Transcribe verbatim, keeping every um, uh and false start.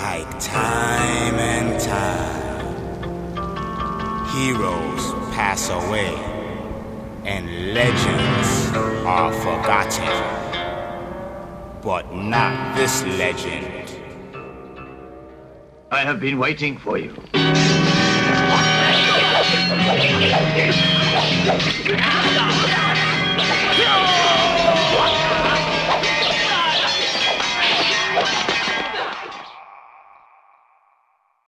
like time and time, heroes pass away and legends are forgotten, but not this legend. I have been waiting for you.